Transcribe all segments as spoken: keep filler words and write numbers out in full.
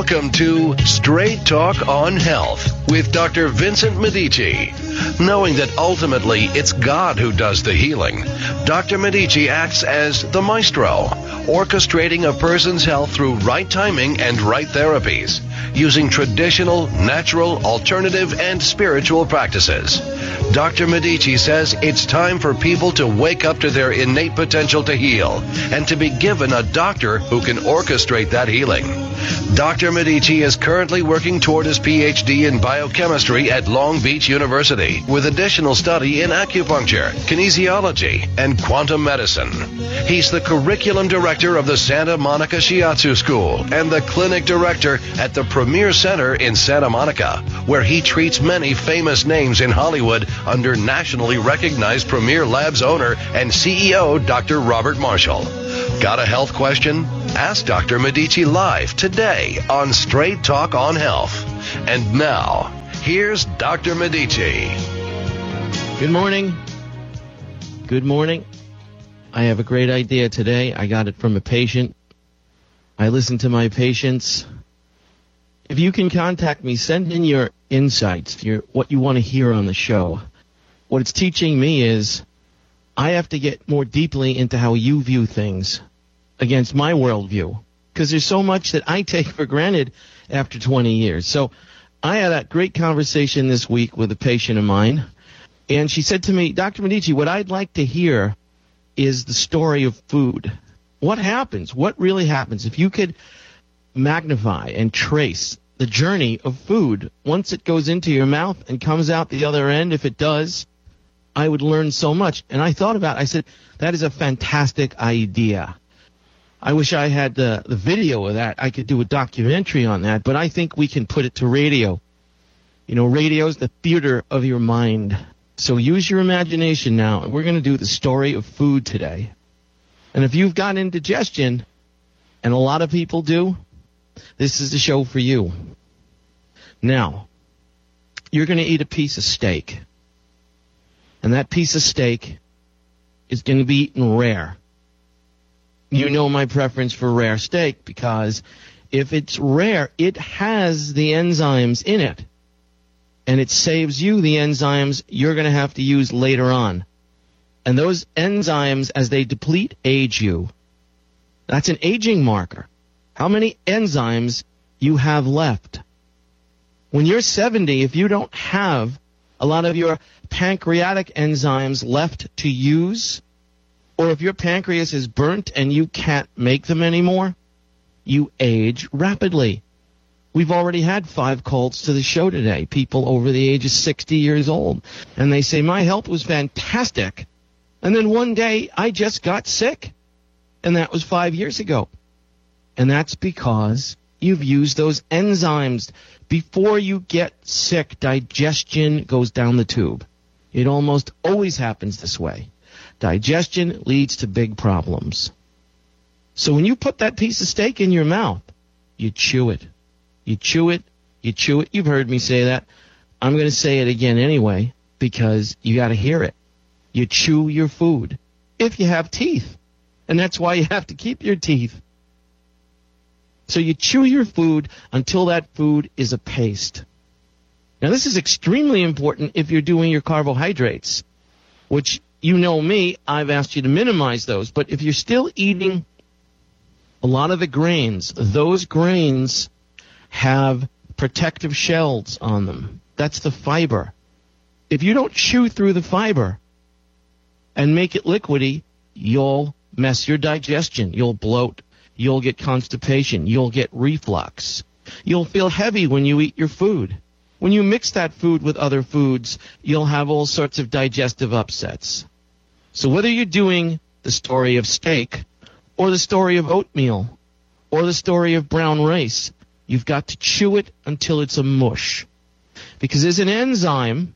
Welcome to Straight Talk on Health with Doctor Vincent Medici. Knowing that ultimately it's God who does the healing, Doctor Medici acts as the maestro, orchestrating a person's health through right timing and right therapies, using traditional, natural, alternative, and spiritual practices. Doctor Medici says it's time for people to wake up to their innate potential to heal and to be given a doctor who can orchestrate that healing. Doctor Medici is currently working toward his P H D in biochemistry at Long Beach University with additional study in acupuncture, kinesiology, and quantum medicine. He's the curriculum director of the Santa Monica Shiatsu School and the clinic director at the Premier Center in Santa Monica, where he treats many famous names in Hollywood under nationally recognized Premier Labs owner and C E O Doctor Robert Marshall. Got a health question? Ask Doctor Medici live today on Straight Talk on Health. And now, here's Doctor Medici. Good morning. Good morning. I have a great idea today. I got it from a patient. I listen to my patients. If you can contact me, send in your insights, your what you want to hear on the show. What it's teaching me is I have to get more deeply into how you view things against my worldview, because there's so much that I take for granted after twenty years. So I had that great conversation this week with a patient of mine, and she said to me, Doctor Medici, what I'd like to hear is the story of food. What happens? What really happens if you could magnify and trace the journey of food once it goes into your mouth and comes out the other end? If it does, I would learn so much. And I thought about it. I said, that is a fantastic idea. I wish I had the, the video of that. I could do a documentary on that, but I think we can put it to radio. You know, radio is the theater of your mind. So use your imagination now, and we're going to do the story of food today. And if you've got indigestion, and a lot of people do, this is the show for you. Now, you're going to eat a piece of steak, and that piece of steak is going to be eaten rare. You know my preference for rare steak, because if it's rare, it has the enzymes in it, and it saves you the enzymes you're going to have to use later on. And those enzymes, as they deplete, age you. That's an aging marker. How many enzymes you have left. When you're seventy, if you don't have a lot of your pancreatic enzymes left to use, or if your pancreas is burnt and you can't make them anymore, you age rapidly. We've already had five calls to the show today, people over the age of sixty years old. And they say, my health was fantastic. And then one day I just got sick. And that was five years ago. And that's because you've used those enzymes. Before you get sick, digestion goes down the tube. It almost always happens this way. Digestion leads to big problems. So when you put that piece of steak in your mouth, you chew it. You chew it, you chew it. You've heard me say that. I'm going to say it again anyway, because you got to hear it. You chew your food, if you have teeth. And that's why you have to keep your teeth. So you chew your food until that food is a paste. Now this is extremely important if you're doing your carbohydrates, which, you know me, I've asked you to minimize those. But if you're still eating a lot of the grains, those grains have protective shells on them. That's the fiber. If you don't chew through the fiber and make it liquidy, you'll mess your digestion. You'll bloat. You'll get constipation. You'll get reflux. You'll feel heavy when you eat your food. When you mix that food with other foods, you'll have all sorts of digestive upsets. So whether you're doing the story of steak or the story of oatmeal or the story of brown rice, you've got to chew it until it's a mush. Because there's an enzyme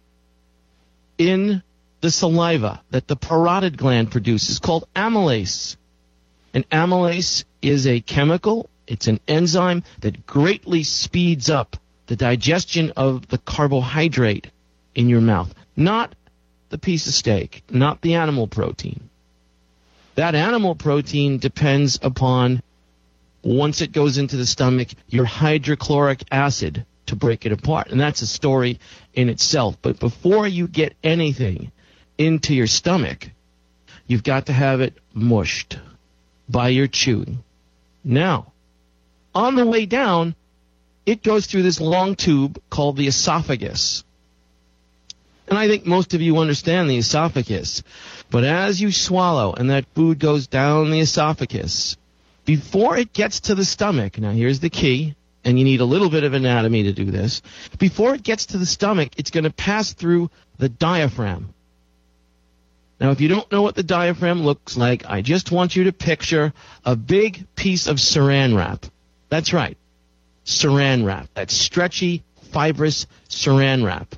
in the saliva that the parotid gland produces called amylase. And amylase is a chemical, it's an enzyme that greatly speeds up the digestion of the carbohydrate in your mouth. Not the piece of steak, not the animal protein. That animal protein depends upon once it goes into the stomach, your hydrochloric acid to break it apart. And that's a story in itself. But before you get anything into your stomach, you've got to have it mushed by your chewing. Now, on the way down, it goes through this long tube called the esophagus. And I think most of you understand the esophagus. But as you swallow and that food goes down the esophagus, before it gets to the stomach, now here's the key, and you need a little bit of anatomy to do this. Before it gets to the stomach, it's going to pass through the diaphragm. Now, if you don't know what the diaphragm looks like, I just want you to picture a big piece of saran wrap. That's right, saran wrap. That's stretchy, fibrous saran wrap.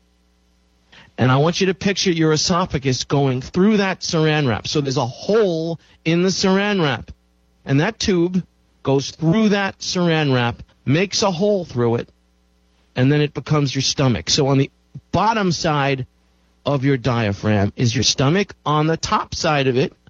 And I want you to picture your esophagus going through that saran wrap. So there's a hole in the saran wrap. And that tube goes through that saran wrap, makes a hole through it, and then it becomes your stomach. So on the bottom side of your diaphragm is your stomach. On the top side of it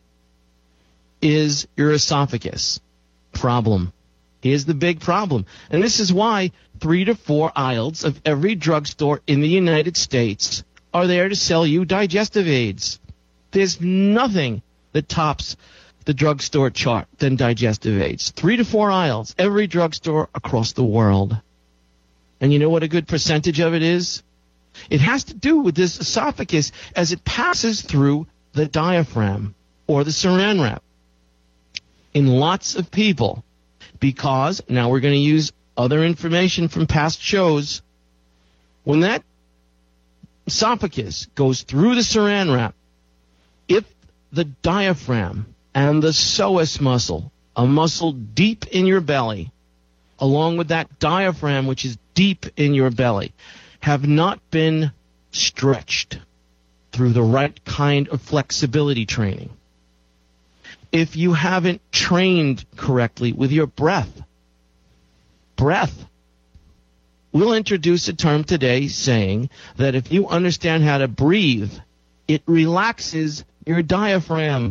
is your esophagus. Problem. Here's the big problem. And this is why three to four aisles of every drugstore in the United States are there to sell you digestive aids. There's nothing that tops the drugstore chart than digestive aids. Three to four aisles, every drugstore across the world. And you know what a good percentage of it is? It has to do with this esophagus as it passes through the diaphragm or the saran wrap in lots of people. Because, now we're going to use other information from past shows, when that esophagus goes through the saran wrap, if the diaphragm and the psoas muscle, a muscle deep in your belly, along with that diaphragm which is deep in your belly, have not been stretched through the right kind of flexibility training, if you haven't trained correctly with your breath, breath, we'll introduce a term today saying that if you understand how to breathe, it relaxes your diaphragm.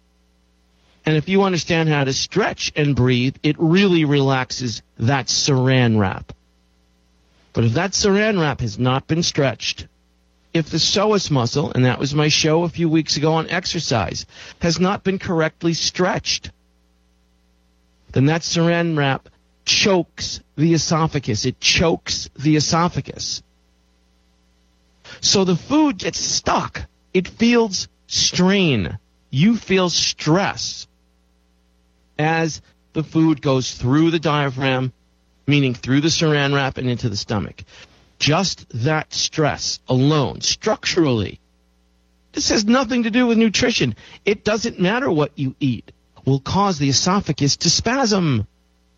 And if you understand how to stretch and breathe, it really relaxes that saran wrap. But if that saran wrap has not been stretched, if the psoas muscle, and that was my show a few weeks ago on exercise, has not been correctly stretched, then that saran wrap chokes the esophagus. It chokes the esophagus. So the food gets stuck. It feels strain. You feel stress as the food goes through the diaphragm, meaning through the saran wrap and into the stomach. Just that stress alone, structurally, this has nothing to do with nutrition. It doesn't matter what you eat, will cause the esophagus to spasm.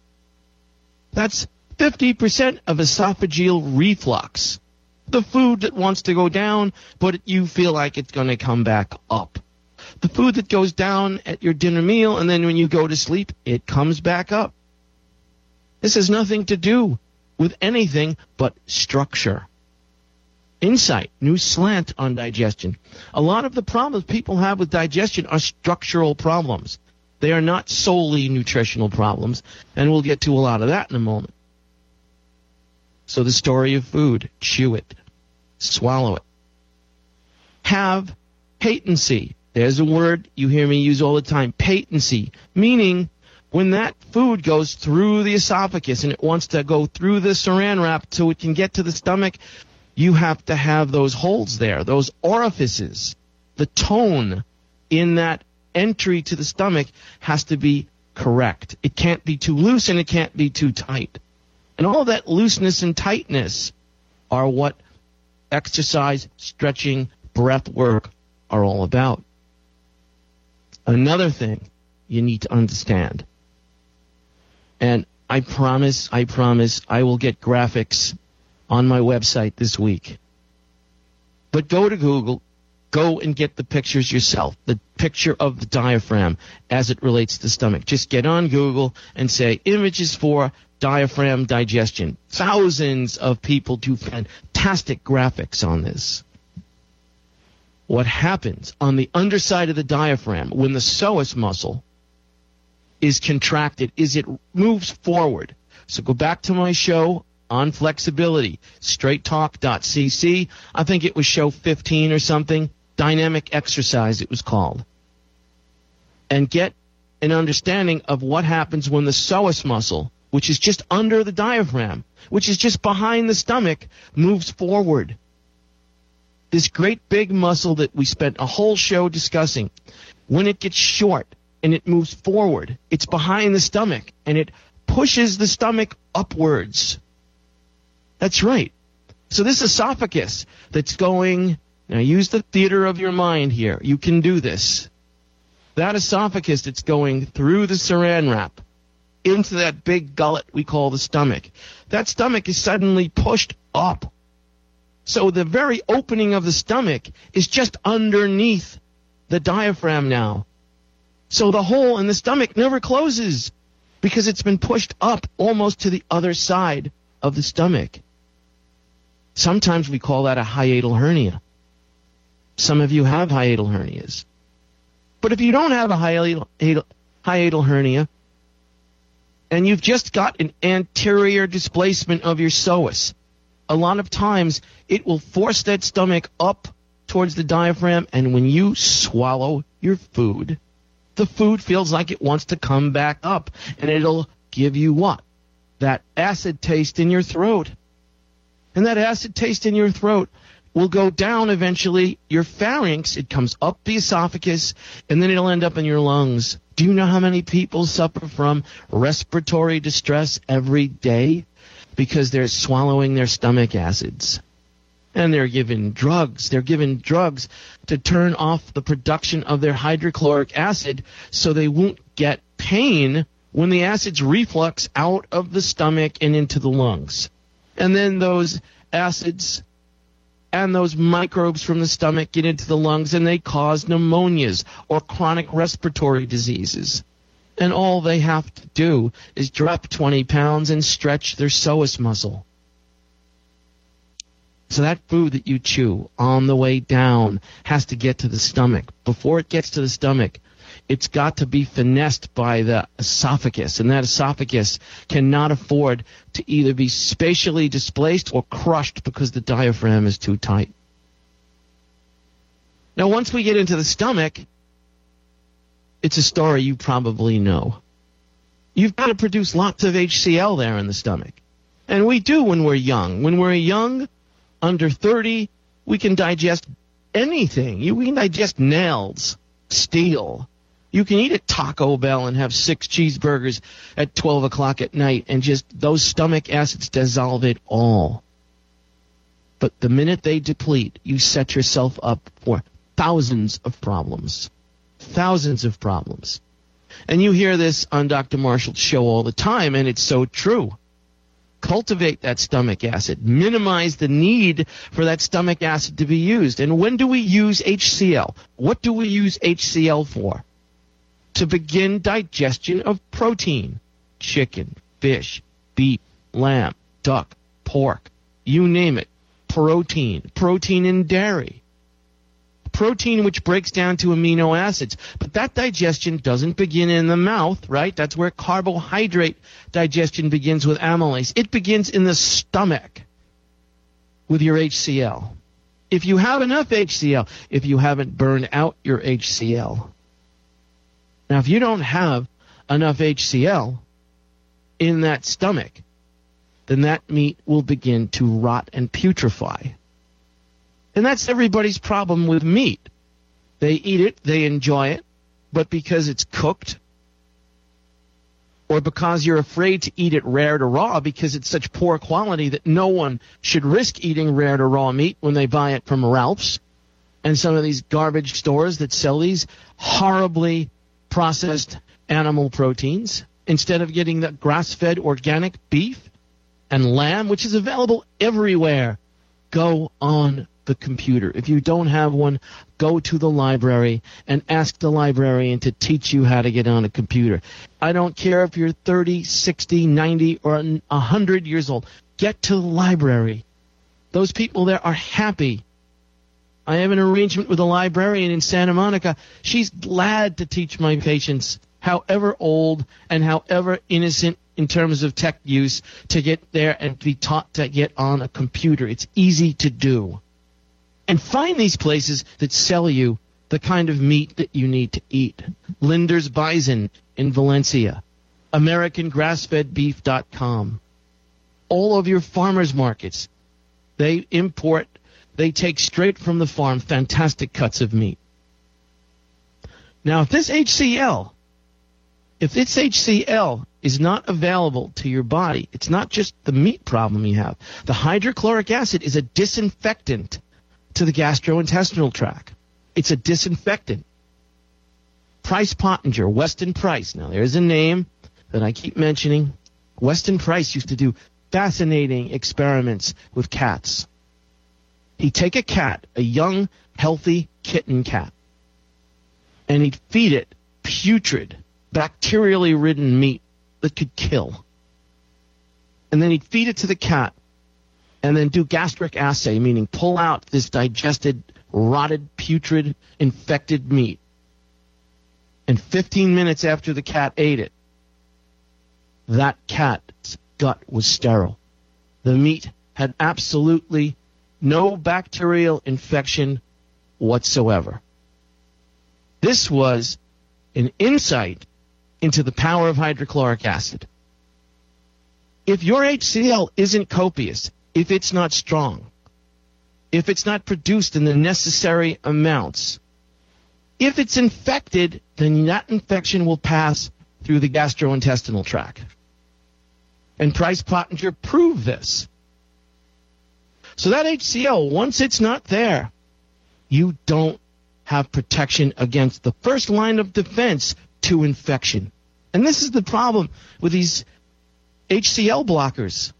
That's fifty percent of esophageal reflux. The food that wants to go down, but you feel like it's going to come back up. The food that goes down at your dinner meal, and then when you go to sleep, it comes back up. This has nothing to do with anything but structure. Insight, new slant on digestion. A lot of the problems people have with digestion are structural problems. They are not solely nutritional problems, and we'll get to a lot of that in a moment. So the story of food, chew it, swallow it. Have patency. There's a word you hear me use all the time, patency, meaning when that food goes through the esophagus and it wants to go through the saran wrap so it can get to the stomach, you have to have those holes there, those orifices. The tone in that entry to the stomach has to be correct. It can't be too loose and it can't be too tight. And all that looseness and tightness are what exercise, stretching, breath work are all about. Another thing you need to understand, and I promise, I promise, I will get graphics on my website this week. But go to Google, go and get the pictures yourself, the picture of the diaphragm as it relates to the stomach. Just get on Google and say, images for diaphragm digestion. Thousands of people do fantastic graphics on this. What happens on the underside of the diaphragm when the psoas muscle is contracted, is it moves forward. So go back to my show on flexibility, straight talk dot c c. I think it was show fifteen or something. Dynamic exercise, it was called. And get an understanding of what happens when the psoas muscle, which is just under the diaphragm, which is just behind the stomach, moves forward. This great big muscle that we spent a whole show discussing, when it gets short and it moves forward, it's behind the stomach and it pushes the stomach upwards. That's right. So this esophagus that's going, now use the theater of your mind here. You can do this. That esophagus that's going through the saran wrap into that big gullet we call the stomach, that stomach is suddenly pushed up. So the very opening of the stomach is just underneath the diaphragm now. So the hole in the stomach never closes because it's been pushed up almost to the other side of the stomach. Sometimes we call that a hiatal hernia. Some of you have hiatal hernias. But if you don't have a hiatal, hiatal hernia, and you've just got an anterior displacement of your psoas, a lot of times it will force that stomach up towards the diaphragm, and when you swallow your food, the food feels like it wants to come back up, and it'll give you what? That acid taste in your throat. And that acid taste in your throat will go down eventually your pharynx. It comes up the esophagus, and then it'll end up in your lungs. Do you know how many people suffer from respiratory distress every day because they're swallowing their stomach acids? And they're given drugs. They're given drugs to turn off the production of their hydrochloric acid so they won't get pain when the acids reflux out of the stomach and into the lungs. And then those acids and those microbes from the stomach get into the lungs, and they cause pneumonias or chronic respiratory diseases. And all they have to do is drop twenty pounds and stretch their psoas muscle. So that food that you chew on the way down has to get to the stomach. Before it gets to the stomach, it's got to be finessed by the esophagus, and that esophagus cannot afford to either be spatially displaced or crushed because the diaphragm is too tight. Now, once we get into the stomach, it's a story you probably know. You've got to produce lots of H C L there in the stomach. And we do when we're young. When we're young, under thirty, we can digest anything. You, we can digest nails, steel. You can eat at Taco Bell and have six cheeseburgers at twelve o'clock at night, and just those stomach acids dissolve it all. But the minute they deplete, you set yourself up for thousands of problems. Thousands of problems. And you hear this on Doctor Marshall's show all the time, and it's so true. Cultivate that stomach acid. Minimize the need for that stomach acid to be used. And when do we use H C L? What do we use H C L for? To begin digestion of protein. Chicken, fish, beef, lamb, duck, pork, you name it. Protein. Protein in dairy. Protein which breaks down to amino acids. But that digestion doesn't begin in the mouth, right? That's where carbohydrate digestion begins with amylase. It begins in the stomach with your H C L. If you have enough H C L, if you haven't burned out your H C L. Now, if you don't have enough H C L in that stomach, then that meat will begin to rot and putrefy. And that's everybody's problem with meat. They eat it, they enjoy it, but because it's cooked, or because you're afraid to eat it rare to raw because it's such poor quality that no one should risk eating rare to raw meat when they buy it from Ralph's and some of these garbage stores that sell these horribly processed animal proteins, instead of getting the grass-fed organic beef and lamb, which is available everywhere. Go on the computer. If you don't have one, go to the library and ask the librarian to teach you how to get on a computer. I don't care if you're thirty, sixty, ninety, or one hundred years old. Get to the library. Those people there are happy. I have an arrangement with a librarian in Santa Monica. She's glad to teach my patients however old and however innocent in terms of tech use, to get there and be taught to get on a computer. It's easy to do. And find these places that sell you the kind of meat that you need to eat. Linder's Bison in Valencia, American Grass Fed Beef dot com. All of your farmers markets, they import, they take straight from the farm fantastic cuts of meat. Now, if this H C L, if this H C L is not available to your body, it's not just the meat problem you have. The hydrochloric acid is a disinfectant to the gastrointestinal tract. It's a disinfectant. Price Pottinger, Weston Price. Now, there's a name that I keep mentioning. Weston Price used to do fascinating experiments with cats. He'd take a cat, a young, healthy kitten cat, and he'd feed it putrid, bacterially ridden meat that could kill. And then he'd feed it to the cat and then do gastric assay, meaning pull out this digested, rotted, putrid, infected meat. And fifteen minutes after the cat ate it, that cat's gut was sterile. The meat had absolutely no bacterial infection whatsoever. This was an insight into the power of hydrochloric acid. If your H C L isn't copious, if it's not strong, if it's not produced in the necessary amounts, if it's infected, then that infection will pass through the gastrointestinal tract. And Price Pottinger proved this. So that H C L, once it's not there, you don't have protection against the first line of defense to infection. And this is the problem with these H C L blockers.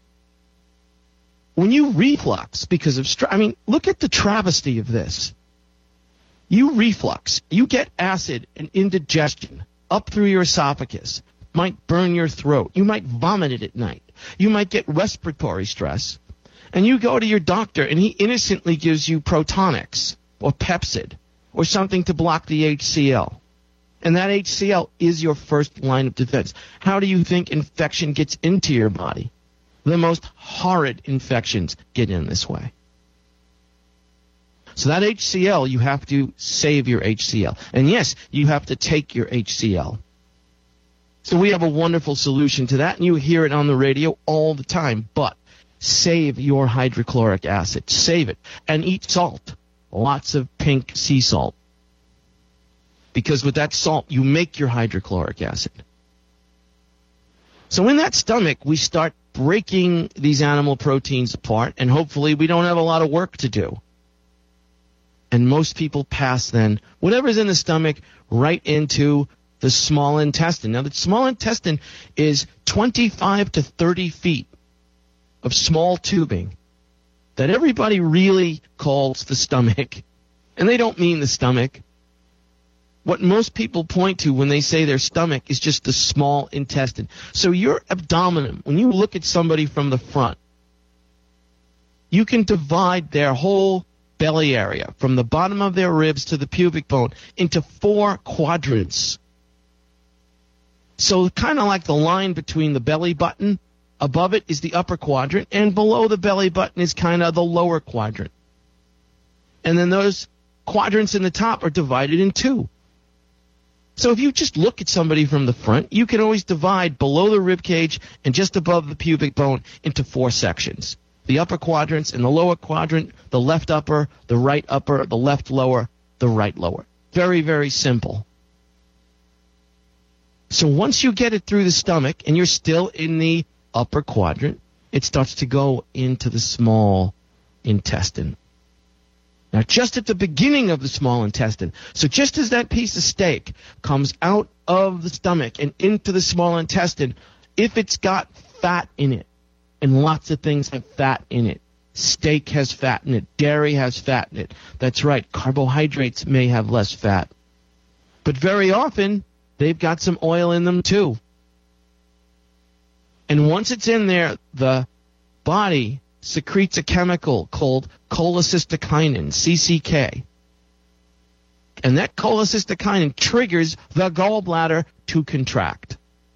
When you reflux because of stress, I mean, look at the travesty of this. You reflux, you get acid and indigestion up through your esophagus, might burn your throat, you might vomit it at night, you might get respiratory stress, and you go to your doctor and he innocently gives you Protonix or Pepcid or something to block the H C L. And that H C L is your first line of defense. How do you think infection gets into your body? The most horrid infections get in this way. So that H C L, you have to save your H C L. And yes, you have to take your H C L. So we have a wonderful solution to that, and you hear it on the radio all the time. But save your hydrochloric acid. Save it. And eat salt. Lots of pink sea salt. Because with that salt, you make your hydrochloric acid. So in that stomach, we start breaking these animal proteins apart, and hopefully we don't have a lot of work to do. And most people pass then whatever's in the stomach right into the small intestine. Now, the small intestine is twenty-five to thirty feet of small tubing that everybody really calls the stomach. And they don't mean the stomach. What most people point to when they say their stomach is just the small intestine. So your abdomen, when you look at somebody from the front, you can divide their whole belly area from the bottom of their ribs to the pubic bone into four quadrants. So kind of like the line between the belly button, above it is the upper quadrant, and below the belly button is kind of the lower quadrant. And then those quadrants in the top are divided in two. So if you just look at somebody from the front, you can always divide below the rib cage and just above the pubic bone into four sections. The upper quadrants and the lower quadrant, the left upper, the right upper, the left lower, the right lower. Very, very simple. So once you get it through the stomach and you're still in the upper quadrant, it starts to go into the small intestine. Now, just at the beginning of the small intestine, so just as that piece of steak comes out of the stomach and into the small intestine, if it's got fat in it, and lots of things have fat in it, steak has fat in it, dairy has fat in it. That's right, carbohydrates may have less fat. But very often, they've got some oil in them too. And once it's in there, the body secretes a chemical called cholecystokinin, C C K. And that cholecystokinin triggers the gallbladder to contract.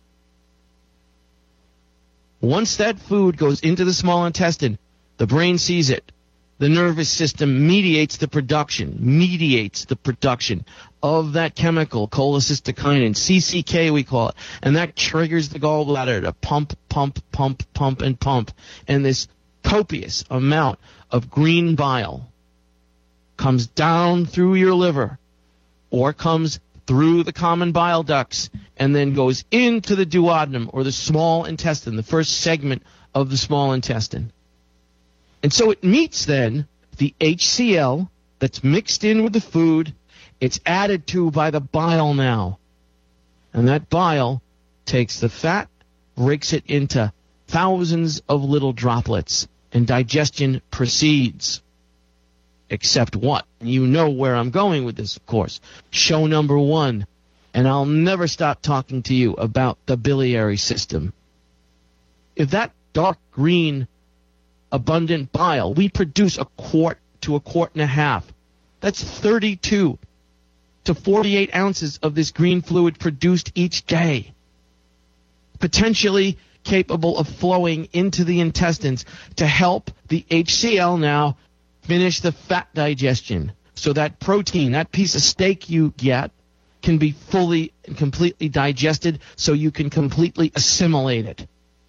Once that food goes into the small intestine, the brain sees it. The nervous system mediates the production, mediates the production of that chemical, cholecystokinin, C C K we call it, and that triggers the gallbladder to pump, pump, pump, pump, and pump. And this copious amount of green bile comes down through your liver or comes through the common bile ducts and then goes into the duodenum or the small intestine, the first segment of the small intestine. And so it meets then the H C L that's mixed in with the food. It's added to by the bile now. And that bile takes the fat, breaks it into thousands of little droplets, and digestion proceeds. Except what? You know where I'm going with this, of course. Show number one. And I'll never stop talking to you about the biliary system. If that dark green abundant bile, we produce a quart to a quart and a half. That's thirty-two to forty-eight ounces of this green fluid produced each day, potentially capable of flowing into the intestines to help the H C L now finish the fat digestion. So that protein, that piece of steak you get, can be fully and completely digested so you can completely assimilate it.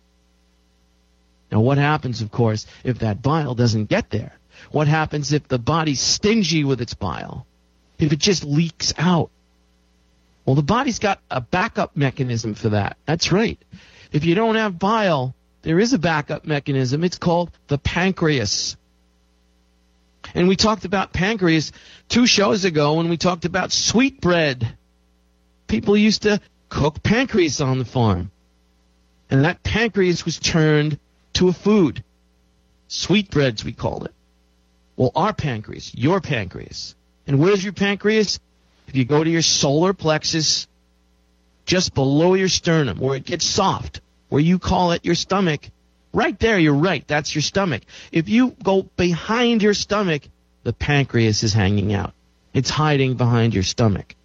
Now, what happens, of course, if that bile doesn't get there? What happens if the body's stingy with its bile? If it just leaks out? Well, the body's got a backup mechanism for that. That's right. If you don't have bile, there is a backup mechanism. It's called the pancreas. And we talked about pancreas two shows ago when we talked about sweetbread. People used to cook pancreas on the farm. And that pancreas was turned to a food. Sweetbreads, we called it. Well, our pancreas, your pancreas. And where's your pancreas? If you go to your solar plexus, just below your sternum, where it gets soft, where you call it your stomach, right there, you're right, that's your stomach. If you go behind your stomach, the pancreas is hanging out. It's hiding behind your stomach.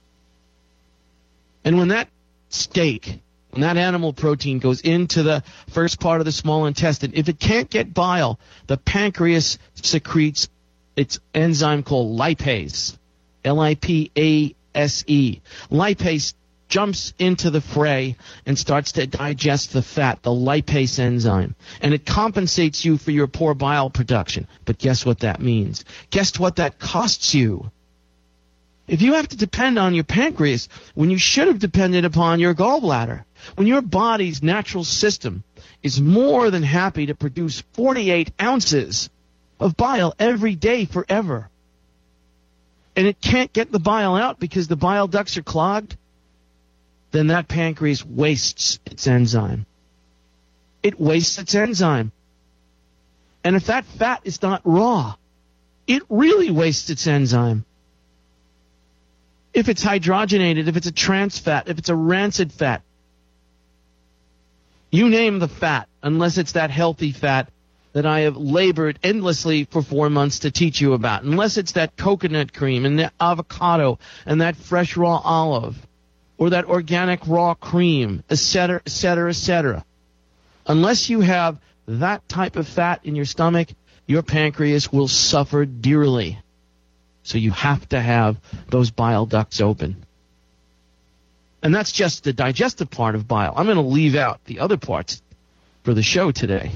And when that steak, when that animal protein goes into the first part of the small intestine, if it can't get bile, the pancreas secretes its enzyme called lipase, L I P A S E. Lipase jumps into the fray and starts to digest the fat, the lipase enzyme. And it compensates you for your poor bile production. But guess what that means? Guess what that costs you? If you have to depend on your pancreas when you should have depended upon your gallbladder, when your body's natural system is more than happy to produce forty-eight ounces of bile every day forever, and it can't get the bile out because the bile ducts are clogged, then that pancreas wastes its enzyme. It wastes its enzyme. And if that fat is not raw, it really wastes its enzyme. If it's hydrogenated, if it's a trans fat, if it's a rancid fat, you name the fat, unless it's that healthy fat that I have labored endlessly for four months to teach you about, unless it's that coconut cream and that avocado and that fresh raw olive or that organic raw cream, et cetera, et cetera, et cetera. Unless you have that type of fat in your stomach, your pancreas will suffer dearly. So you have to have those bile ducts open. And that's just the digestive part of bile. I'm going to leave out the other parts for the show today.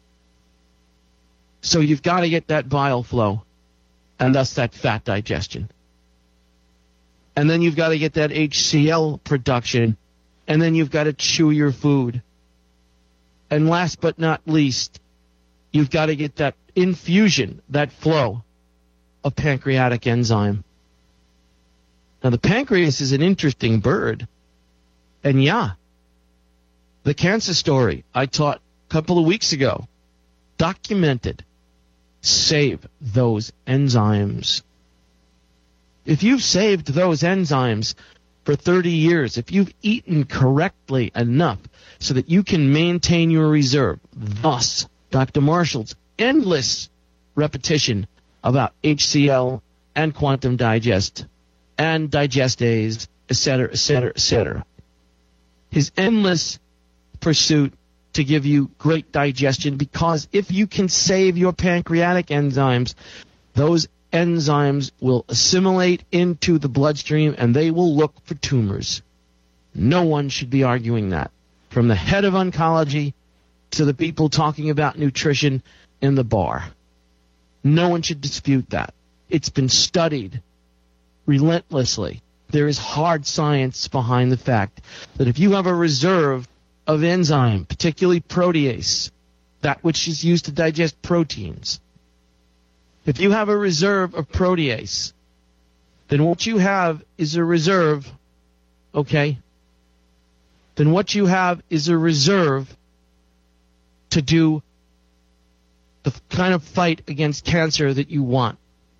So you've got to get that bile flow, and thus that fat digestion. And then you've got to get that H C L production, and then you've got to chew your food. And last but not least, you've got to get that infusion, that flow of pancreatic enzyme. Now, the pancreas is an interesting bird. And yeah, the cancer story I taught a couple of weeks ago, documented, save those enzymes. If you've saved those enzymes for thirty years, if you've eaten correctly enough so that you can maintain your reserve, thus Doctor Marshall's endless repetition about H C L and Quantum Digest and digestase, et cetera, et cetera, et cetera. His endless pursuit to give you great digestion, because if you can save your pancreatic enzymes, those enzymes will assimilate into the bloodstream and they will look for tumors. No one should be arguing that, from the head of oncology to the people talking about nutrition in the bar. No one should dispute that. It's been studied relentlessly. There is hard science behind the fact that if you have a reserve of enzyme, particularly protease, that which is used to digest proteins, if you have a reserve of protease, then what you have is a reserve, okay? Then what you have is a reserve to do the kind of fight against cancer that you want.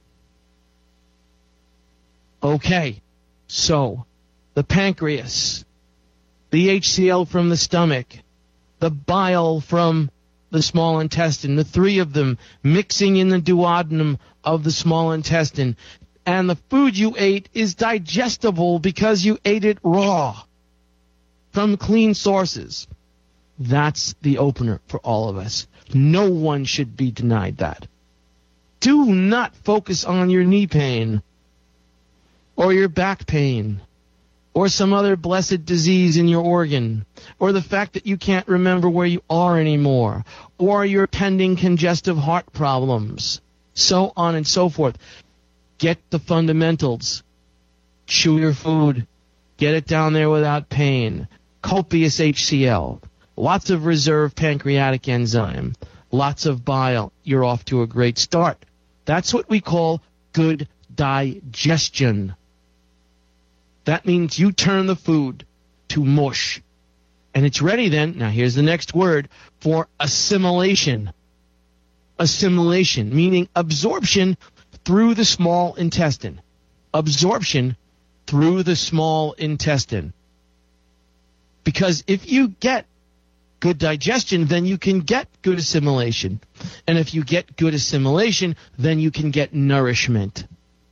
Okay, so the pancreas, the H C L from the stomach, the bile from the small intestine, the three of them mixing in the duodenum of the small intestine, and the food you ate is digestible because you ate it raw from clean sources. That's the opener for all of us. No one should be denied that. Do not focus on your knee pain or your back pain or some other blessed disease in your organ, or the fact that you can't remember where you are anymore, or your pending congestive heart problems, so on and so forth. Get the fundamentals. Chew your food. Get it down there without pain. Copious H C L. Lots of reserve pancreatic enzyme. Lots of bile. You're off to a great start. That's what we call good digestion. That means you turn the food to mush. And it's ready then, now here's the next word, for assimilation. Assimilation, meaning absorption through the small intestine. Absorption through the small intestine. Because if you get good digestion, then you can get good assimilation. And if you get good assimilation, then you can get nourishment.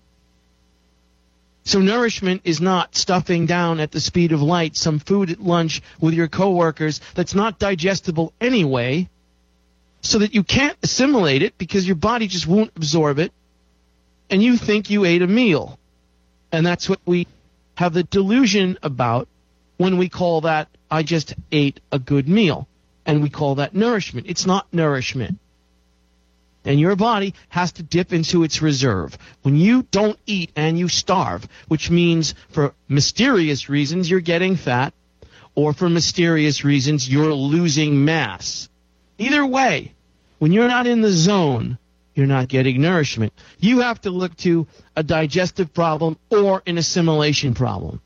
So nourishment is not stuffing down at the speed of light some food at lunch with your coworkers that's not digestible anyway, so that you can't assimilate it because your body just won't absorb it, and you think you ate a meal. And that's what we have the delusion about when we call that, I just ate a good meal. And we call that nourishment. It's not nourishment. And your body has to dip into its reserve. When you don't eat and you starve, which means for mysterious reasons you're getting fat, or for mysterious reasons you're losing mass. Either way, when you're not in the zone, you're not getting nourishment. You have to look to a digestive problem or an assimilation problem.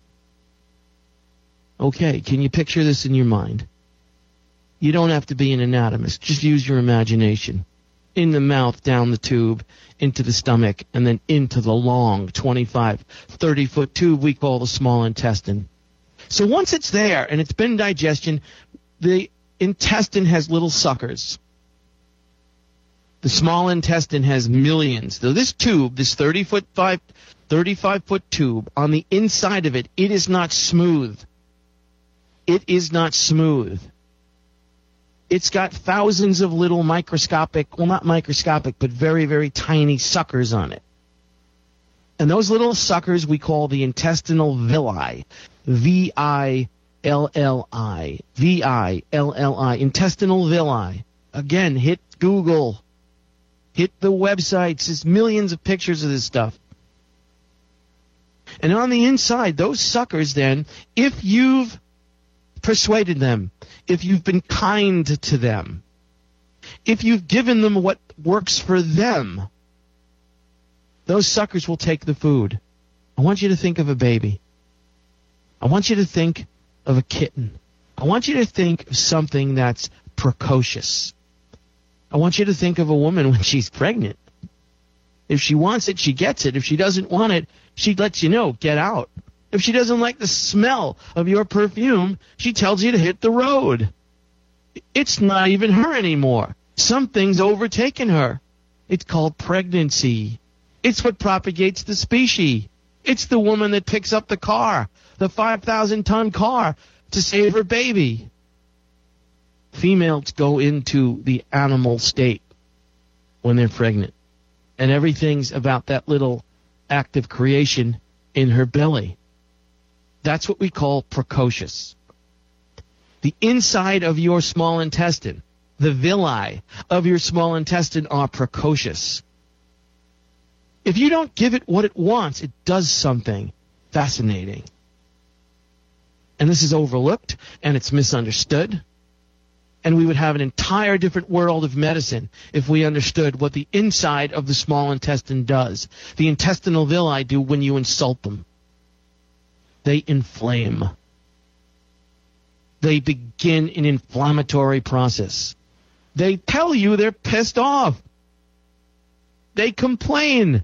Okay, can you picture this in your mind? You don't have to be an anatomist. Just use your imagination. In the mouth, down the tube, into the stomach, and then into the long twenty-five, thirty-foot tube we call the small intestine. So once it's there and it's been digestion, the intestine has little suckers. The small intestine has millions. So this tube, this thirty-foot, thirty-five foot tube, on the inside of it, it is not smooth. It is not smooth. It's got thousands of little microscopic, well, not microscopic, but very, very tiny suckers on it. And those little suckers we call the intestinal villi. V I L L I. V I L L I. Intestinal villi. Again, hit Google. Hit the websites. There's millions of pictures of this stuff. And on the inside, those suckers then, if you've persuaded them, if you've been kind to them, if you've given them what works for them, those suckers will take the food. I want you to think of a baby. I want you to think of a kitten. I want you to think of something that's precocious. I want you to think of a woman when she's pregnant. If she wants it, she gets it. If she doesn't want it, she lets you know, get out. If she doesn't like the smell of your perfume, she tells you to hit the road. It's not even her anymore. Something's overtaken her. It's called pregnancy. It's what propagates the species. It's the woman that picks up the car, the five thousand ton car, to save her baby. Females go into the animal state when they're pregnant. And everything's about that little act of creation in her belly. That's what we call precocious. The inside of your small intestine, the villi of your small intestine, are precocious. If you don't give it what it wants, it does something fascinating. And this is overlooked, and it's misunderstood. And we would have an entire different world of medicine if we understood what the inside of the small intestine does. The intestinal villi do when you insult them. They inflame. They begin an inflammatory process. They tell you they're pissed off. They complain.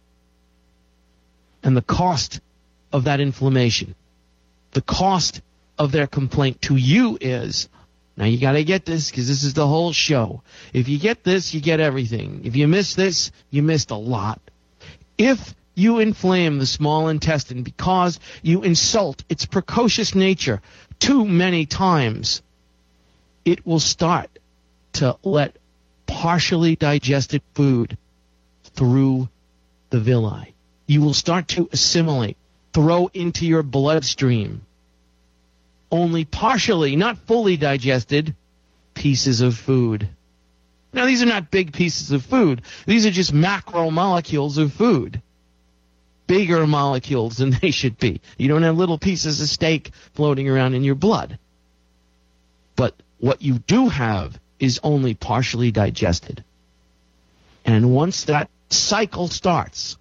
And the cost of that inflammation, the cost of their complaint to you is, now you got to get this because this is the whole show. If you get this, you get everything. If you miss this, you missed a lot. If you inflame the small intestine because you insult its precocious nature too many times, it will start to let partially digested food through the villi. You will start to assimilate, throw into your bloodstream only partially, not fully digested, pieces of food. Now, these are not big pieces of food. These are just macromolecules of food. Bigger molecules than they should be. You don't have little pieces of steak floating around in your blood. But what you do have is only partially digested. And once that cycle starts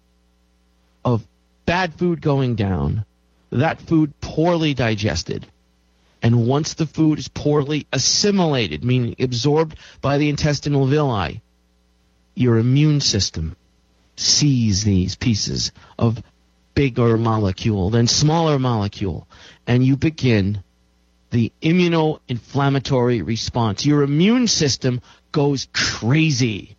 of bad food going down, that food poorly digested, and once the food is poorly assimilated, meaning absorbed by the intestinal villi, your immune system sees these pieces of bigger molecule, then smaller molecule, and you begin the immunoinflammatory response. Your immune system goes crazy.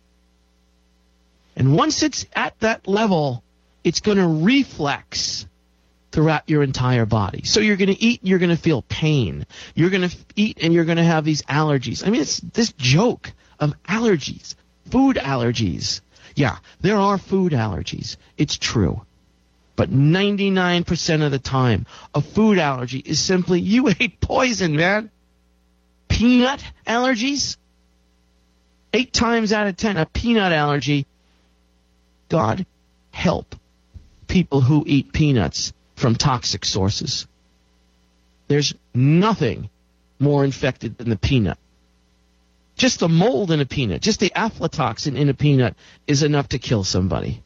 And once it's at that level, it's going to reflex throughout your entire body. So you're going to eat and you're going to feel pain. You're going to eat and you're going to have these allergies. I mean, it's this joke of allergies, food allergies. Yeah, there are food allergies. It's true. But ninety-nine percent of the time, a food allergy is simply you ate poison, man. Peanut allergies? Eight times out of ten, a peanut allergy. God help people who eat peanuts from toxic sources. There's nothing more infected than the peanut. Just the mold in a peanut, just the aflatoxin in a peanut is enough to kill somebody.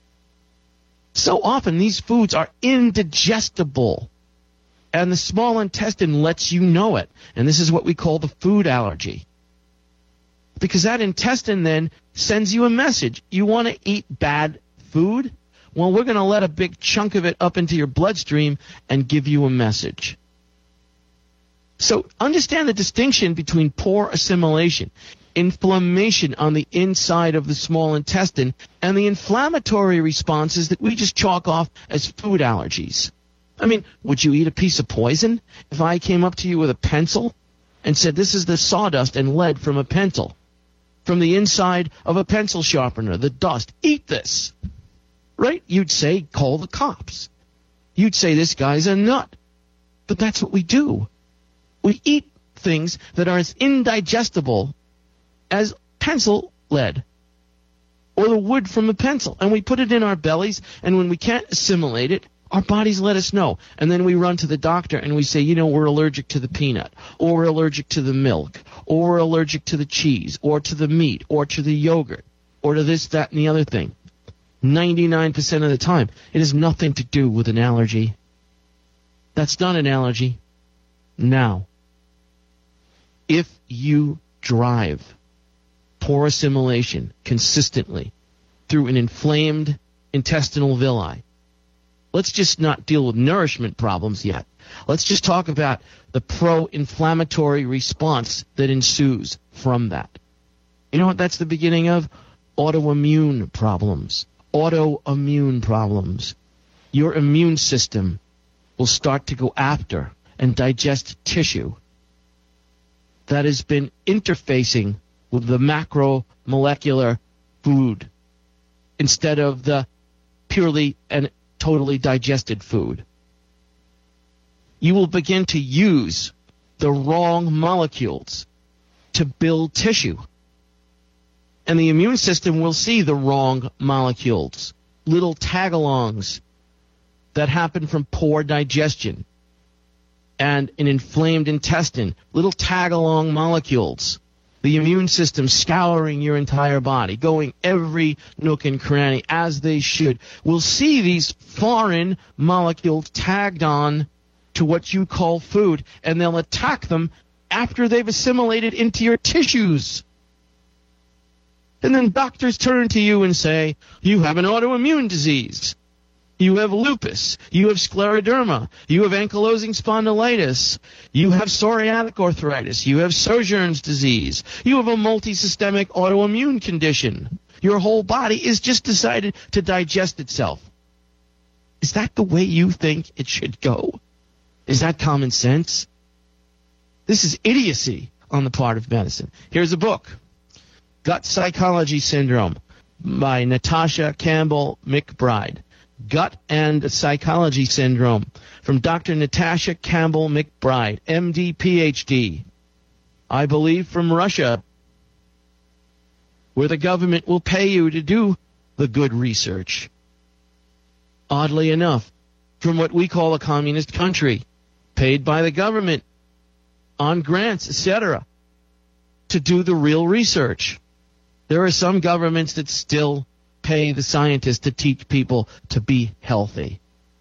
So often these foods are indigestible, and the small intestine lets you know it. And this is what we call the food allergy. Because that intestine then sends you a message. You want to eat bad food? Well, we're going to let a big chunk of it up into your bloodstream and give you a message. So understand the distinction between poor assimilation, inflammation on the inside of the small intestine, and the inflammatory responses that we just chalk off as food allergies. I mean, would you eat a piece of poison if I came up to you with a pencil and said, this is the sawdust and lead from a pencil, from the inside of a pencil sharpener, the dust, eat this? Right? You'd say, call the cops. You'd say, this guy's a nut. But that's what we do. We eat things that are as indigestible as pencil lead or the wood from a pencil. And we put it in our bellies, and when we can't assimilate it, our bodies let us know. And then we run to the doctor and we say, you know, we're allergic to the peanut, or we're allergic to the milk, or we're allergic to the cheese, or to the meat, or to the yogurt, or to this, that, and the other thing. ninety-nine percent of the time, it has nothing to do with an allergy. That's not an allergy. Now, if you drive poor assimilation consistently through an inflamed intestinal villi, let's just not deal with nourishment problems yet. Let's just talk about the pro-inflammatory response that ensues from that. You know what that's the beginning of? Autoimmune problems. Autoimmune problems. your immune system will start to go after and digest tissue that has been interfacing with the macromolecular food instead of the purely and totally digested food. You will begin to use the wrong molecules to build tissue. And the immune system will see the wrong molecules, little tagalongs that happen from poor digestion and an inflamed intestine, little tag-along molecules. The immune system scouring your entire body, going every nook and cranny as they should, will see these foreign molecules tagged on to what you call food, and they'll attack them after they've assimilated into your tissues. And then doctors turn to you and say, you have an autoimmune disease. You have lupus. You have scleroderma. You have ankylosing spondylitis. You have psoriatic arthritis. You have Sjögren's disease. You have a multisystemic autoimmune condition. Your whole body is just decided to digest itself. Is that the way you think it should go? Is that common sense? This is idiocy on the part of medicine. Here's a book, Gut Psychology Syndrome by Natasha Campbell McBride. Gut and Psychology Syndrome from Doctor Natasha Campbell McBride, M D, P H D, I believe from Russia, where the government will pay you to do the good research. Oddly enough, from what we call a communist country, paid by the government on grants, et cetera, to do the real research. There are some governments that still pay the scientists to teach people to be healthy.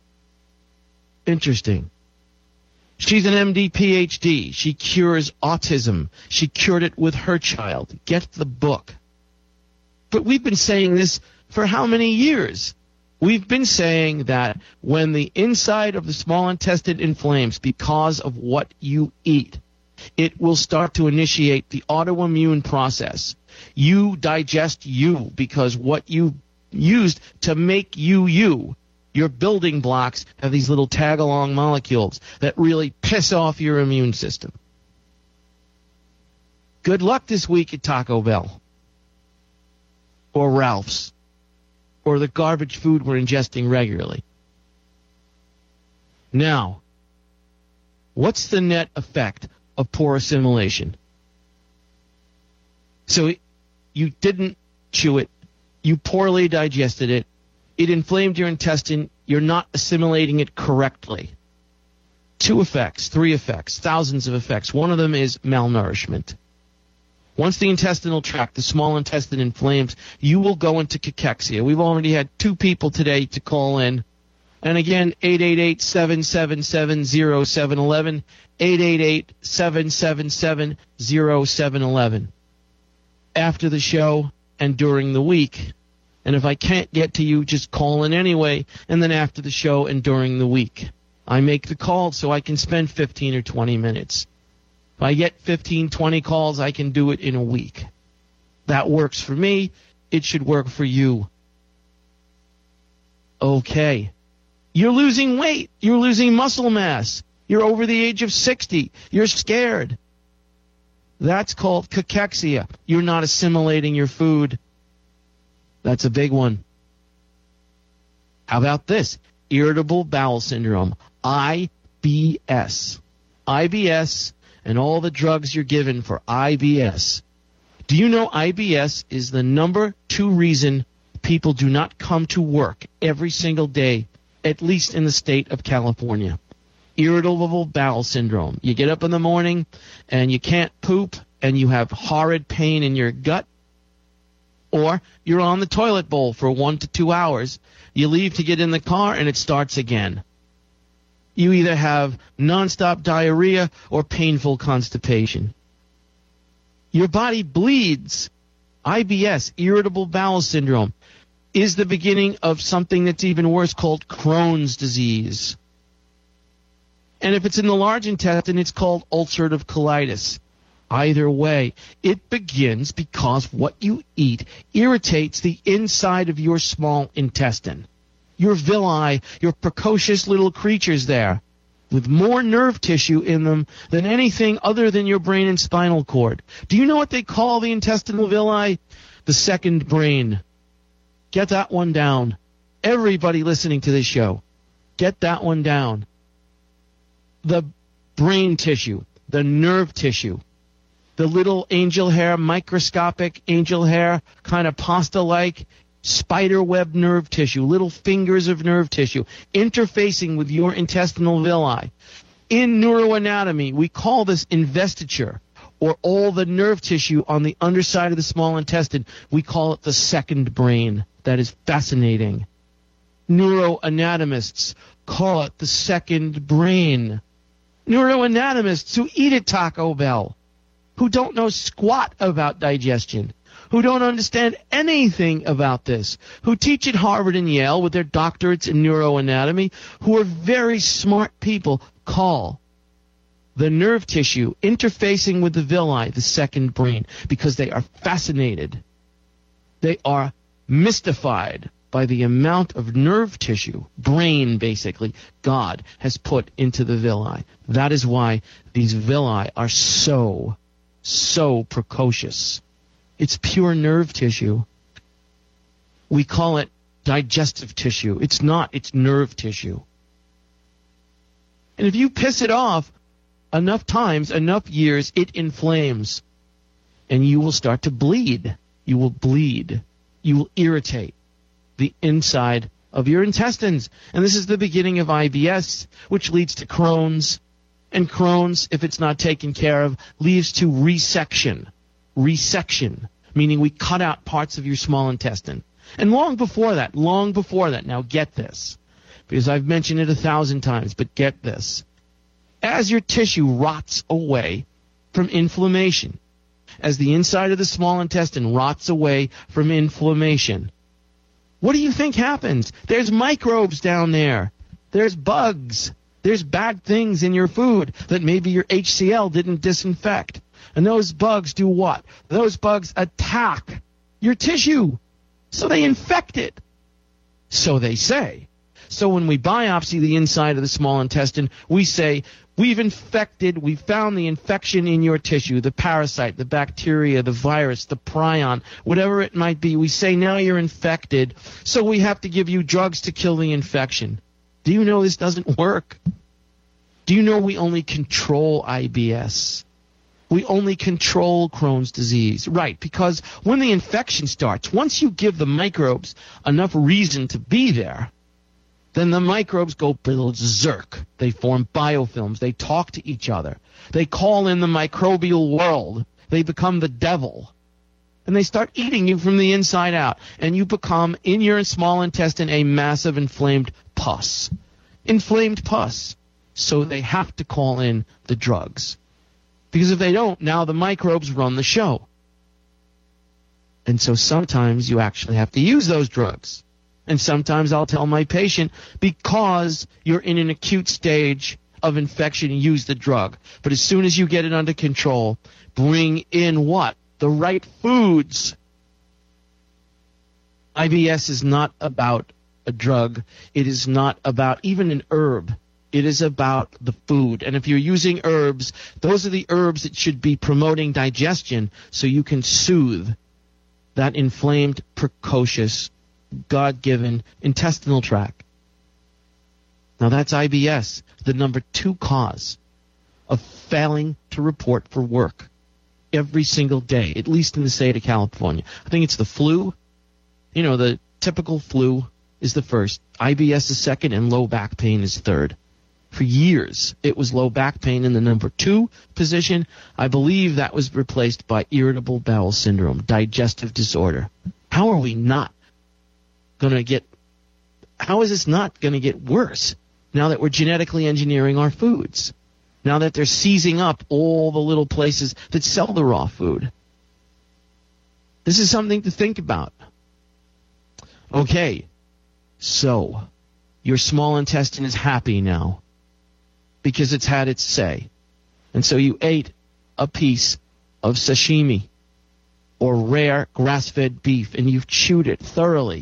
Interesting. She's an M D, P H D. She cures autism. She cured it with her child. Get the book. But we've been saying this for how many years? We've been saying that when the inside of the small intestine inflames because of what you eat, it will start to initiate the autoimmune process. You digest you because what you used to make you you, your building blocks have these little tag-along molecules that really piss off your immune system. Good luck this week at Taco Bell or Ralph's or the garbage food we're ingesting regularly. Now, what's the net effect of poor assimilation? So you didn't chew it. You poorly digested it. It inflamed your intestine. You're not assimilating it correctly. Two effects, three effects, thousands of effects. One of them is malnourishment. Once the intestinal tract, the small intestine inflames, you will go into cachexia. We've already had two people today to call in. And again, eight eight eight, seven seven seven, zero seven one one, eight eight eight, seven seven seven, zero seven one one. After the show and during the week. And if I can't get to you, just call in anyway, and then after the show and during the week. I make the call so I can spend fifteen or twenty minutes. If I get fifteen, twenty calls, I can do it in a week. That works for me. It should work for you. Okay. You're losing weight. You're losing muscle mass. You're over the age of sixty. You're scared. That's called cachexia. You're not assimilating your food. That's a big one. How about this? Irritable bowel syndrome, I B S. I B S and all the drugs you're given for I B S. Do you know I B S is the number two reason people do not come to work every single day, at least in the state of California? Irritable bowel syndrome. You get up in the morning and you can't poop and you have horrid pain in your gut, or you're on the toilet bowl for one to two hours. You leave to get in the car and it starts again. You either have nonstop diarrhea or painful constipation. Your body bleeds. I B S, irritable bowel syndrome, is the beginning of something that's even worse called Crohn's disease. And if it's in the large intestine, it's called ulcerative colitis. Either way, it begins because what you eat irritates the inside of your small intestine. Your villi, your precocious little creatures there, with more nerve tissue in them than anything other than your brain and spinal cord. Do you know what they call the intestinal villi? The second brain. Get that one down. Everybody listening to this show, get that one down. The brain tissue, the nerve tissue, the little angel hair, microscopic angel hair, kind of pasta-like, spider-web nerve tissue, little fingers of nerve tissue, interfacing with your intestinal villi. In neuroanatomy, we call this investiture, or all the nerve tissue on the underside of the small intestine. We call it the second brain. That is fascinating. Neuroanatomists call it the second brain. Neuroanatomists who eat at Taco Bell, who don't know squat about digestion, who don't understand anything about this, who teach at Harvard and Yale with their doctorates in neuroanatomy, who are very smart people, call the nerve tissue interfacing with the villi the second brain, because they are fascinated. They are mystified by the amount of nerve tissue, brain basically, God has put into the villi. That is why these villi are so, so precocious. It's pure nerve tissue. We call it digestive tissue. It's not. It's nerve tissue. And if you piss it off enough times, enough years, it inflames. And you will start to bleed. You will bleed. You will irritate the inside of your intestines. And this is the beginning of I B S, which leads to Crohn's. And Crohn's, if it's not taken care of, leads to resection. Resection, meaning we cut out parts of your small intestine. And long before that, long before that, now get this, because I've mentioned it a thousand times, but get this. As your tissue rots away from inflammation, as the inside of the small intestine rots away from inflammation, what do you think happens? There's microbes down there. There's bugs. There's bad things in your food that maybe your H C L didn't disinfect. And those bugs do what? Those bugs attack your tissue. So they infect it. So they say. So when we biopsy the inside of the small intestine, we say, we've infected, we found the infection in your tissue, the parasite, the bacteria, the virus, the prion, whatever it might be. We say, now you're infected, so we have to give you drugs to kill the infection. Do you know this doesn't work? Do you know we only control I B S? We only control Crohn's disease. Right, because when the infection starts, once you give the microbes enough reason to be there, then the microbes go berserk. They form biofilms. They talk to each other. They call in the microbial world. They become the devil. And they start eating you from the inside out. And you become, in your small intestine, a massive inflamed pus. Inflamed pus. So they have to call in the drugs. Because if they don't, now the microbes run the show. And so sometimes you actually have to use those drugs. And sometimes I'll tell my patient, because you're in an acute stage of infection, use the drug. But as soon as you get it under control, bring in what? The right foods. I B S is not about a drug. It is not about even an herb. It is about the food. And if you're using herbs, those are the herbs that should be promoting digestion so you can soothe that inflamed, precocious, God-given intestinal tract. Now that's I B S, the number two cause of failing to report for work every single day, at least in the state of California. I think it's the flu. You know, the typical flu is the first. I B S is second, and low back pain is third. For years, it was low back pain in the number two position. I believe that was replaced by irritable bowel syndrome, digestive disorder. How are we not going to get, how is this not going to get worse now that we're genetically engineering our foods? Now that they're seizing up all the little places that sell the raw food? This is something to think about. Okay, so your small intestine is happy now because it's had its say. And so you ate a piece of sashimi or rare grass-fed beef, and you've chewed it thoroughly.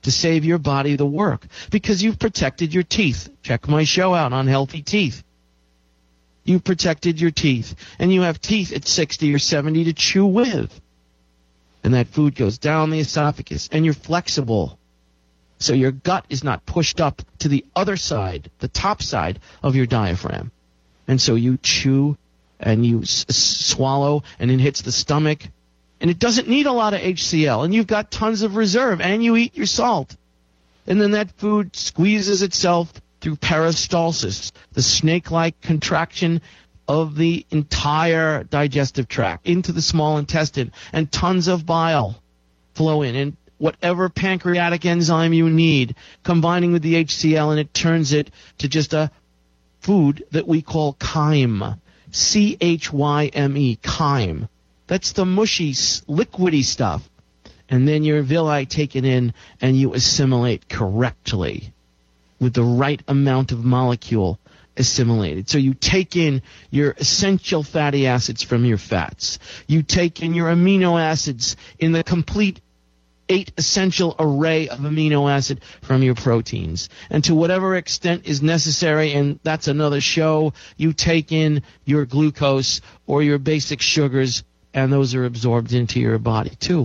to save your body the work because you've protected your teeth. Check my show out on healthy teeth. You've protected your teeth, and you have teeth at sixty or seventy to chew with. And that food goes down the esophagus, and you're flexible. So your gut is not pushed up to the other side, the top side of your diaphragm. And so you chew and you s- swallow, and it hits the stomach. And it doesn't need a lot of H C L, and you've got tons of reserve, and you eat your salt. And then that food squeezes itself through peristalsis, the snake-like contraction of the entire digestive tract into the small intestine, and tons of bile flow in, and whatever pancreatic enzyme you need, combining with the H C L, and it turns it to just a food that we call chyme, C H Y M E, chyme. That's the mushy, liquidy stuff. And then your villi take it in, and you assimilate correctly with the right amount of molecule assimilated. So you take in your essential fatty acids from your fats. You take in your amino acids in the complete eight essential array of amino acid from your proteins. And to whatever extent is necessary, and that's another show, you take in your glucose or your basic sugars, and those are absorbed into your body too.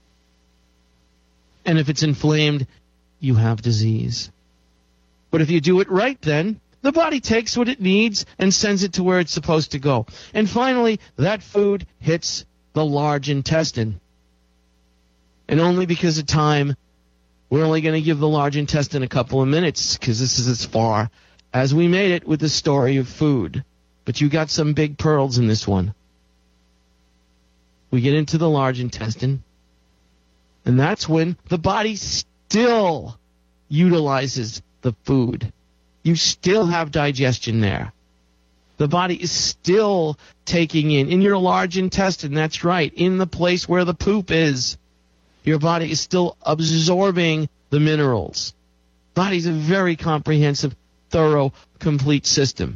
And if it's inflamed, you have disease. But if you do it right, then the body takes what it needs and sends it to where it's supposed to go. And finally, that food hits the large intestine. And only because of time, we're only going to give the large intestine a couple of minutes because this is as far as we made it with the story of food. But you got some big pearls in this one. We get into the large intestine, and that's when the body still utilizes the food. You still have digestion there. The body is still taking in, in your large intestine, that's right, in the place where the poop is. Your body is still absorbing the minerals. Body's a very comprehensive, thorough, complete system.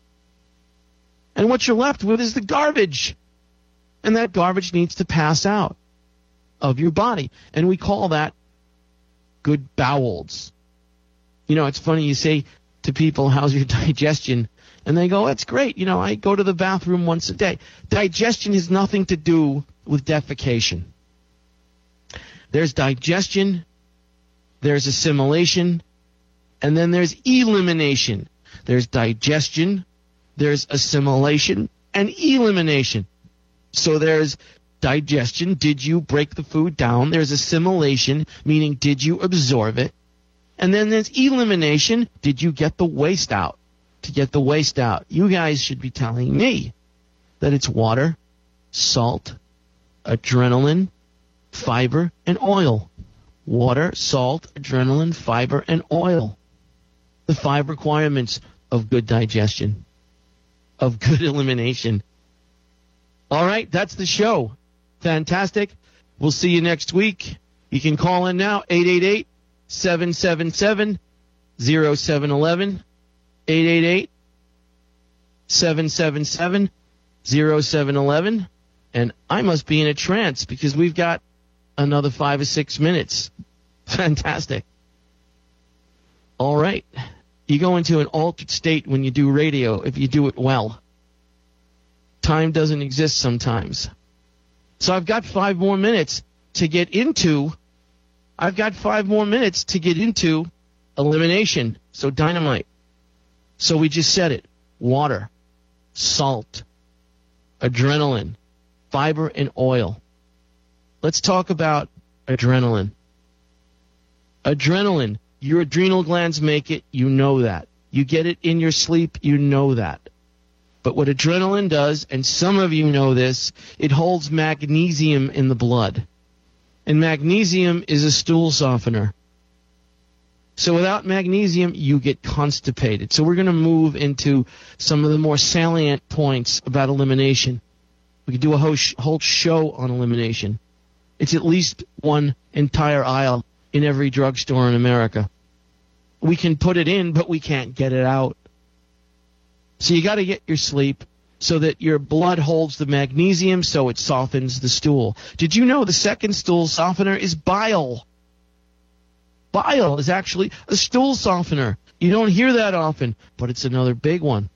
And what you're left with is the garbage. And that garbage needs to pass out of your body. And we call that good bowels. You know, it's funny, you say to people, how's your digestion? And they go, that's great. You know, I go to the bathroom once a day. Digestion has nothing to do with defecation. There's digestion, there's assimilation, and then there's elimination. There's digestion, there's assimilation, and elimination. So there's digestion, did you break the food down? There's assimilation, meaning did you absorb it? And then there's elimination, did you get the waste out? To get the waste out, you guys should be telling me that it's water, salt, adrenaline, fiber, and oil. Water, salt, adrenaline, fiber, and oil. The five requirements of good digestion, of good elimination. All right, that's the show. Fantastic. We'll see you next week. You can call in now, eight eight eight, seven seven seven, zero seven one one, eight eight eight, seven seven seven, zero seven one one. And I must be in a trance because we've got another five or six minutes. Fantastic. All right. You go into an altered state when you do radio if you do it well. Time doesn't exist sometimes. So I've got five more minutes to get into, I've got five more minutes to get into elimination. So dynamite. So we just said it. Water, salt, adrenaline, fiber, and oil. Let's talk about adrenaline. Adrenaline, your adrenal glands make it, you know that. You get it in your sleep, you know that. But what adrenaline does, and some of you know this, it holds magnesium in the blood. And magnesium is a stool softener. So without magnesium, you get constipated. So we're going to move into some of the more salient points about elimination. We could do a whole, sh- whole show on elimination. It's at least one entire aisle in every drugstore in America. We can put it in, but we can't get it out. So you got to get your sleep so that your blood holds the magnesium so it softens the stool. Did you know the second stool softener is bile? Bile is actually a stool softener. You don't hear that often, but it's another big one.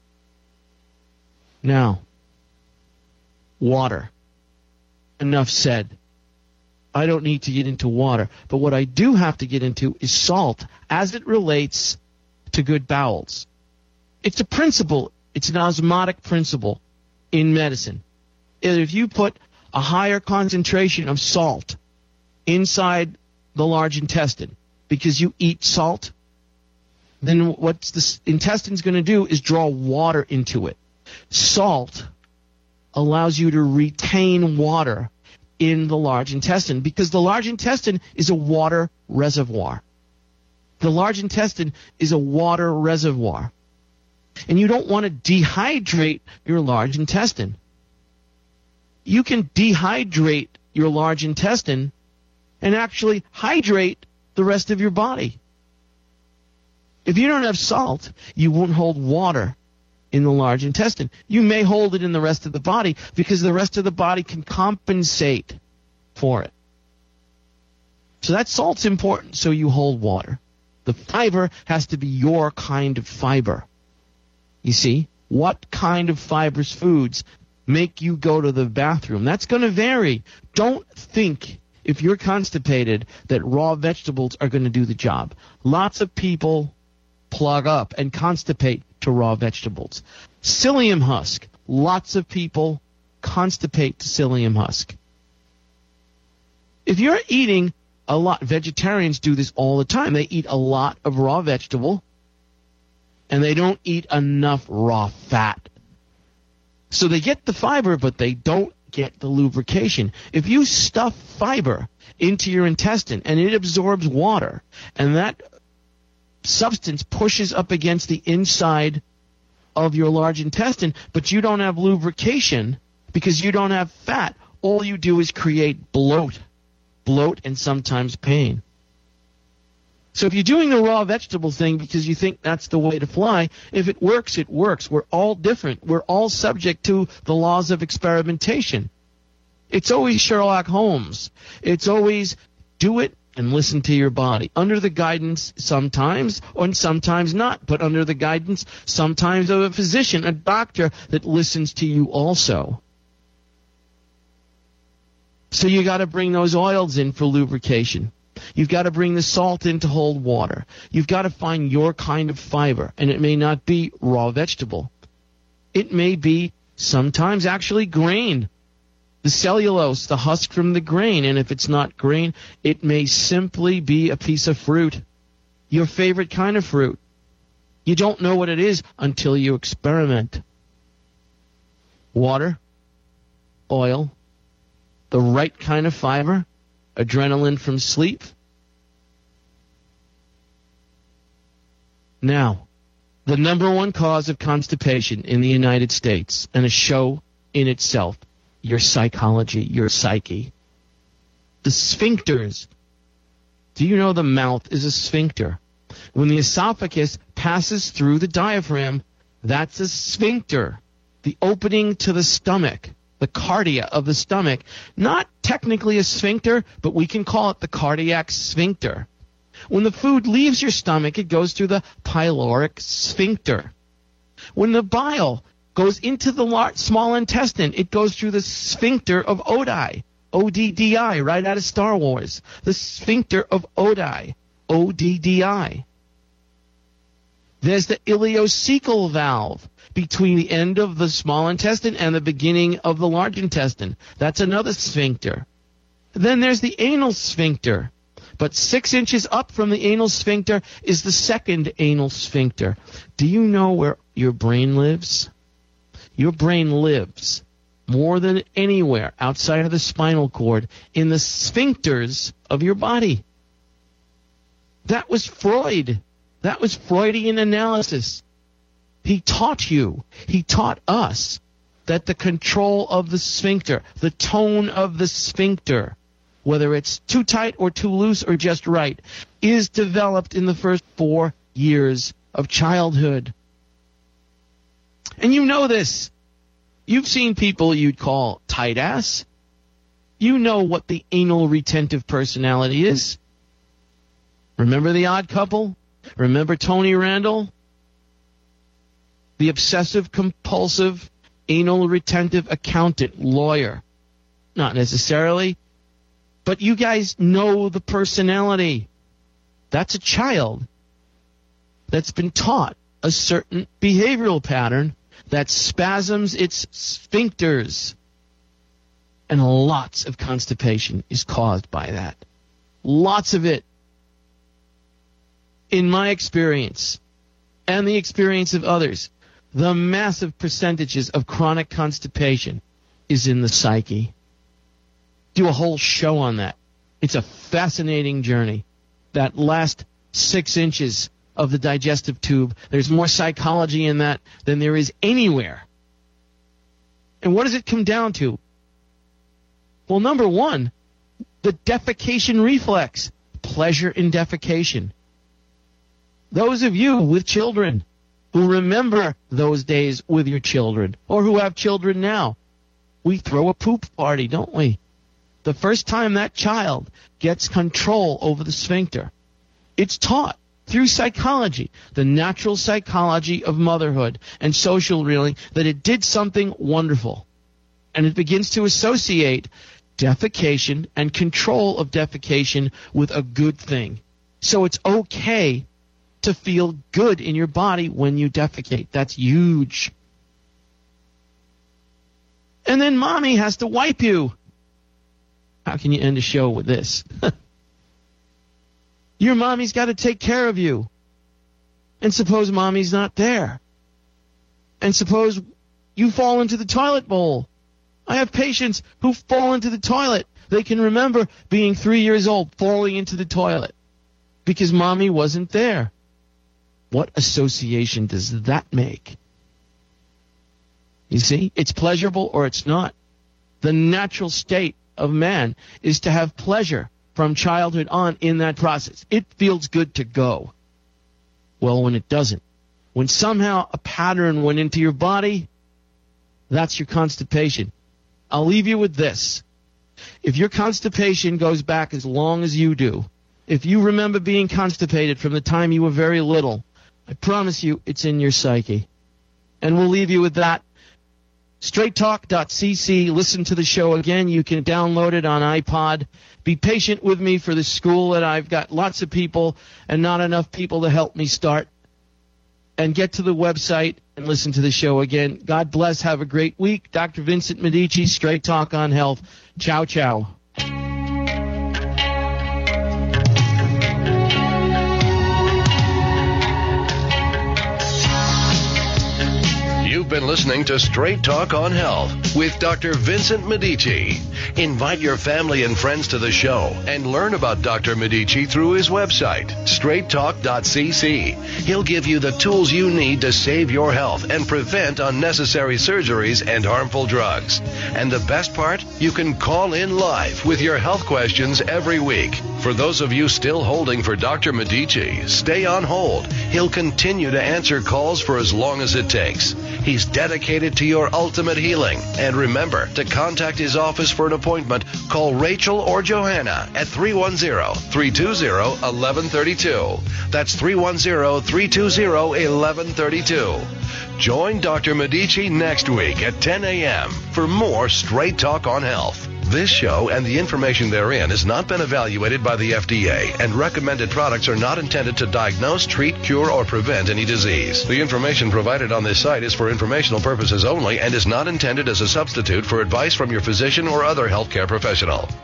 Now, water. Enough said. I don't need to get into water, but what I do have to get into is salt as it relates to good bowels. It's a principle. It's an osmotic principle in medicine. If you put a higher concentration of salt inside the large intestine because you eat salt, then what the intestine's going to do is draw water into it. Salt allows you to retain water in the large intestine because the large intestine is a water reservoir. The large intestine is a water reservoir. And you don't want to dehydrate your large intestine. You can dehydrate your large intestine and actually hydrate the rest of your body. If you don't have salt, you won't hold water in the large intestine. You may hold it in the rest of the body because the rest of the body can compensate for it. So that salt's important, so you hold water. The fiber has to be your kind of fiber. You see, what kind of fibrous foods make you go to the bathroom? That's going to vary. Don't think, if you're constipated, that raw vegetables are going to do the job. Lots of people plug up and constipate to raw vegetables. Psyllium husk. Lots of people constipate to psyllium husk. If you're eating a lot, vegetarians do this all the time. They eat a lot of raw vegetable, and they don't eat enough raw fat. So they get the fiber, but they don't get the lubrication. If you stuff fiber into your intestine and it absorbs water, and that substance pushes up against the inside of your large intestine, but you don't have lubrication because you don't have fat, all you do is create bloat. Bloat and sometimes pain. So if you're doing the raw vegetable thing because you think that's the way to fly, if it works, it works. We're all different. We're all subject to the laws of experimentation. It's always Sherlock Holmes. It's always do it and listen to your body. Under the guidance sometimes, and sometimes not, but under the guidance sometimes of a physician, a doctor that listens to you also. So you got to bring those oils in for lubrication. You've got to bring the salt in to hold water. You've got to find your kind of fiber, and it may not be raw vegetable. It may be sometimes actually grain, the cellulose, the husk from the grain, and if it's not grain, it may simply be a piece of fruit, your favorite kind of fruit. You don't know what it is until you experiment. Water, oil, the right kind of fiber, adrenaline from sleep. Now, the number one cause of constipation in the United States, and a show in itself, your psychology, your psyche. The sphincters. Do you know the mouth is a sphincter? When the esophagus passes through the diaphragm, that's a sphincter, the opening to the stomach. The cardia of the stomach, not technically a sphincter, but we can call it the cardiac sphincter. When the food leaves your stomach, it goes through the pyloric sphincter. When the bile goes into the large, small intestine, it goes through the sphincter of Oddi, O D D I, right out of Star Wars. The sphincter of Oddi, O D D I. There's the ileocecal valve between the end of the small intestine and the beginning of the large intestine. That's another sphincter. Then there's the anal sphincter. But six inches up from the anal sphincter is the second anal sphincter. Do you know where your brain lives? Your brain lives more than anywhere outside of the spinal cord in the sphincters of your body. That was Freud. That was Freudian analysis. He taught you, he taught us that the control of the sphincter, the tone of the sphincter, whether it's too tight or too loose or just right, is developed in the first four years of childhood. And you know this. You've seen people you'd call tight ass. You know what the anal retentive personality is. Remember The Odd Couple? Remember Tony Randall? The obsessive-compulsive, anal-retentive accountant, lawyer. Not necessarily, but you guys know the personality. That's a child that's been taught a certain behavioral pattern that spasms its sphincters. And lots of constipation is caused by that. Lots of it. In my experience, and the experience of others, the massive percentages of chronic constipation is in the psyche. Do a whole show on that. It's a fascinating journey. That last six inches of the digestive tube, there's more psychology in that than there is anywhere. And what does it come down to? Well, number one, the defecation reflex. Pleasure in defecation. Those of you with children who remember those days with your children, or who have children now, we throw a poop party, don't we? The first time that child gets control over the sphincter, it's taught through psychology, the natural psychology of motherhood and social reeling, that it did something wonderful. And it begins to associate defecation and control of defecation with a good thing. So it's okay to feel good in your body when you defecate. That's huge. And then mommy has to wipe you. How can you end a show with this? Your mommy's got to take care of you. And suppose mommy's not there. And suppose you fall into the toilet bowl. I have patients who fall into the toilet. They can remember being three years old, falling into the toilet because mommy wasn't there. What association does that make? You see, it's pleasurable or it's not. The natural state of man is to have pleasure from childhood on in that process. It feels good to go. Well, when it doesn't, when somehow a pattern went into your body, that's your constipation. I'll leave you with this. If your constipation goes back as long as you do, if you remember being constipated from the time you were very little, I promise you it's in your psyche. And we'll leave you with that. straight talk dot c c. Listen to the show again. You can download it on iPod. Be patient with me for the school that I've got lots of people and not enough people to help me start. And get to the website and listen to the show again. God bless. Have a great week. Doctor Vincent Medici, Straight Talk on Health. Ciao, ciao. You've been listening to Straight Talk on Health with Doctor Vincent Medici. Invite your family and friends to the show and learn about Doctor Medici through his website, straight talk dot c c. He'll give you the tools you need to save your health and prevent unnecessary surgeries and harmful drugs. And the best part? You can call in live with your health questions every week. For those of you still holding for Doctor Medici, stay on hold. He'll continue to answer calls for as long as it takes. He's dedicated to your ultimate healing. And remember, to contact his office for an appointment, call Rachel or Johanna at three one zero, three two zero, one one three two. That's three one zero, three two zero, one one three two. Join Doctor Medici next week at ten a.m. for more Straight Talk on Health. This show and the information therein has not been evaluated by the F D A, and recommended products are not intended to diagnose, treat, cure, or prevent any disease. The information provided on this site is for informational purposes only and is not intended as a substitute for advice from your physician or other healthcare professional.